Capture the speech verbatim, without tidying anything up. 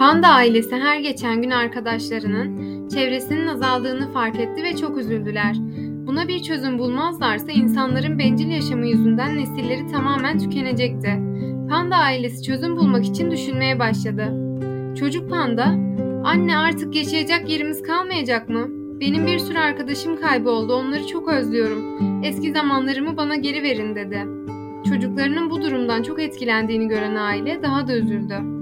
Panda ailesi her geçen gün arkadaşlarının çevresinin azaldığını fark etti ve çok üzüldüler. Buna bir çözüm bulmazlarsa insanların bencil yaşamı yüzünden nesilleri tamamen tükenecekti. Panda ailesi çözüm bulmak için düşünmeye başladı. Çocuk panda, "Anne, artık yaşayacak yerimiz kalmayacak mı? Benim bir sürü arkadaşım kayboldu, onları çok özlüyorum. Eski zamanlarımı bana geri verin," dedi. Çocuklarının bu durumdan çok etkilendiğini gören aile daha da üzüldü.